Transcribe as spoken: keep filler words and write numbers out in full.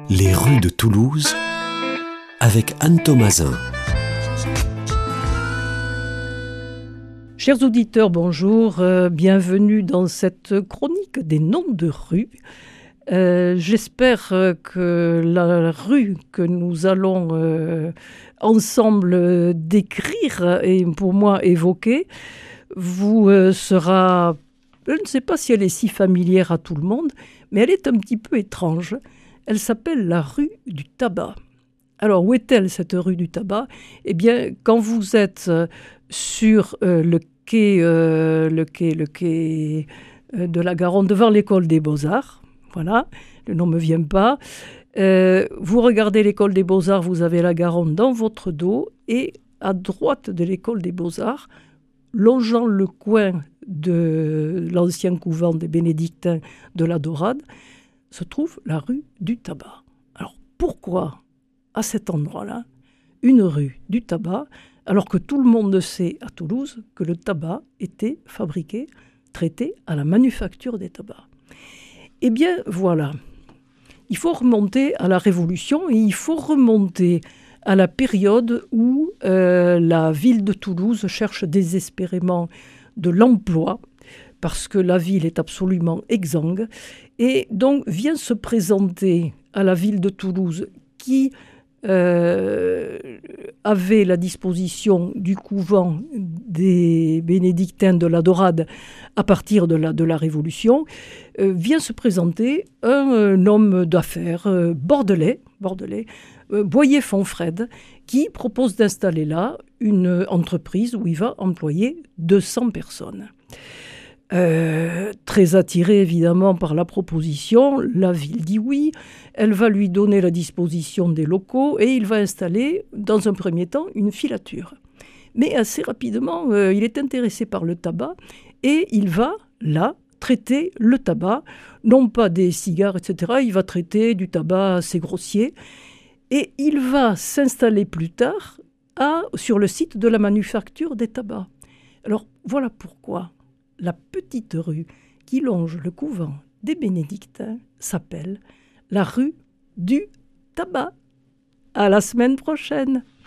Les rues de Toulouse avec Anne Thomasin. Chers auditeurs, bonjour, euh, bienvenue dans cette chronique des noms de rues. Euh, j'espère euh, que la rue que nous allons euh, ensemble euh, décrire et pour moi évoquer vous euh, sera, je ne sais pas si elle est si familière à tout le monde, mais elle est un petit peu étrange. Elle s'appelle la rue du tabac. Alors, où est-elle, cette rue du tabac ? Eh bien, quand vous êtes sur euh, le quai, euh, le quai, le quai euh, de la Garonne, devant l'école des Beaux-Arts, voilà, le nom ne me vient pas, euh, vous regardez l'école des Beaux-Arts, vous avez la Garonne dans votre dos, et à droite de l'école des Beaux-Arts, longeant le coin de l'ancien couvent des Bénédictins de la Dorade, se trouve la rue du tabac. Alors, pourquoi à cet endroit-là, une rue du tabac, alors que tout le monde sait à Toulouse que le tabac était fabriqué, traité à la manufacture des tabacs. Eh bien, voilà. Il faut remonter à la Révolution et il faut remonter à la période où euh, la ville de Toulouse cherche désespérément de l'emploi, parce que la ville est absolument exsangue, et donc vient se présenter à la ville de Toulouse qui Euh, avait la disposition du couvent des Bénédictins de la Dorade à partir de la, de la Révolution, euh, vient se présenter un, un homme d'affaires euh, bordelais, bordelais euh, Boyer-Fonfrède, qui propose d'installer là une entreprise où il va employer deux cents personnes. Euh, très attirée évidemment par la proposition, la ville dit oui, elle va lui donner la disposition des locaux et il va installer dans un premier temps une filature. Mais assez rapidement, euh, il est intéressé par le tabac et il va là traiter le tabac, non pas des cigares, et cetera. Il va traiter du tabac assez grossier et il va s'installer plus tard à, sur le site de la manufacture des tabacs. Alors voilà pourquoi la petite rue qui longe le couvent des Bénédictins s'appelle la rue du tabac. À la semaine prochaine.